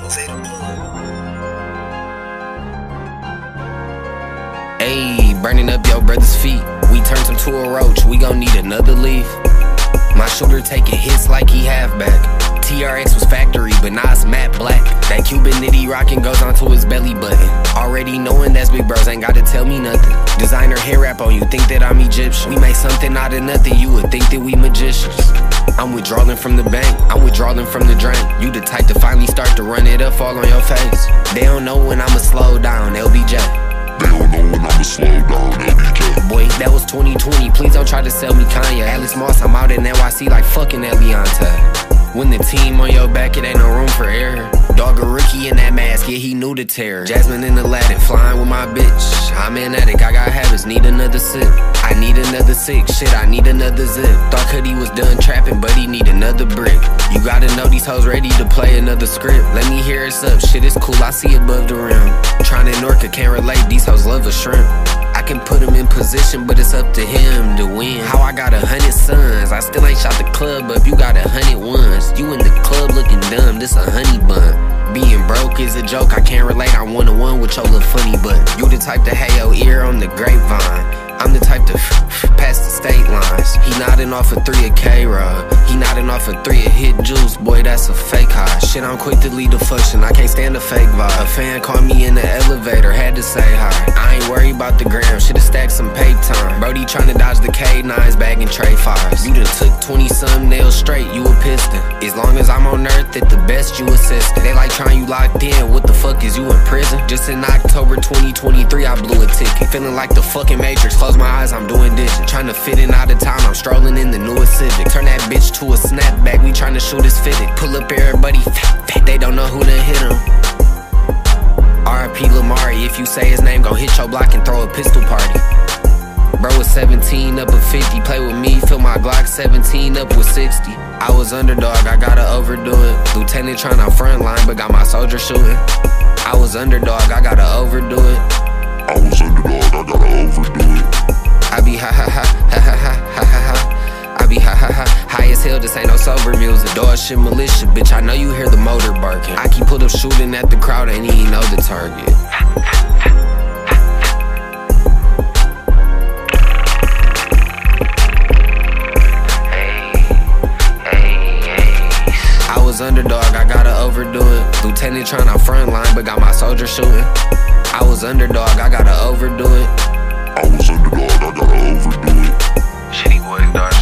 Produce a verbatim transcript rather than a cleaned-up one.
Ayy, burning up your brother's feet. We turned him to a roach, we gon' need another leaf. My shooter taking hits like he halfback. T R X was factory, but now it's matte black. That Cuban nitty rockin' goes onto his belly button. Already knowing that's big bros, ain't gotta tell me nothing. Designer hair wrap on you, think that I'm Egyptian. We make something out of nothing, you would think that we magicians. I'm withdrawing from the bank, I'm withdrawing from the drain. You the type to finally start to run it up, fall on your face. They don't know when I'ma slow down, L B J. They don't know when I'ma slow down, L B J. Boy, that was twenty twenty, please don't try to sell me Kanye. Alex Moss, I'm out in N Y C like fucking Eliante. When the team on your back, it ain't no room for error. Dog a rookie in that mask, yeah, he knew the terror. Jasmine in Aladdin, flying with my bitch. I'm an addict, I got habits, need another sip. I need another six, shit, I need another zip. Thought Cudi was done trapping, but he need another brick. You gotta know these hoes ready to play another script. Let me hear it's up, shit is cool, I see above the rim. Tryna Norca, can't relate, these hoes love a shrimp. I can put him in position, but it's up to him to win. How I got a hundred sons, I still ain't shot the club up, you got a hundred ones. You in the club looking dumb, this a honey bun. Being broke is a joke, I can't relate, I one-on-one with your little funny butt. You the type to have your ear on the grapevine. I'm the type to pass the state lines. He nodding off a three of K-Rod. He nodding off a three of Hit Juice. Boy, that's a fake high. Shit, I'm quick to lead the function. I can't stand a fake vibe. A fan called me in the elevator, had to say hi. I ain't worried about the gram, should've stacked some pay time. Brody tryna dodge the K nines, bagging tray fives. You done took twenty some nails straight, you a piston. As long as I'm on earth, at the best you assistant. They like trying you locked in, what the fuck is you in prison? Just in October twenty twenty-three, I blew a ticket. Feeling like the fucking Matrix. Close my eyes, I'm doing dishes. Tryna fit in out of town, I'm strolling in the newest Civic. Turn that bitch to a snapback, we tryna shoot his fitted. Pull up everybody fat, fat, they don't know who done hit him. R I P Lamari, if you say his name, gon' hit your block and throw a pistol party. Bro was seventeen up with fifty, play with me, fill my Glock seventeen up with sixty. I was underdog, I gotta overdo it. Lieutenant tryna front line, but got my soldier shooting. I was underdog, I gotta overdo it. I was underdog, I gotta overdo it. I be ha ha ha ha ha ha ha ha ha. I be ha ha ha high as hell, this ain't no sober music. Dog shit militia, bitch, I know you hear the motor barking. I keep pulled up shooting at the crowd, ain't even know the target. I was underdog, I gotta overdo it. Lieutenant tryna front line, but got my soldier shooting. I was underdog, I gotta overdo it. I was underdog, I gotta overdo it. Shitty boy, dark.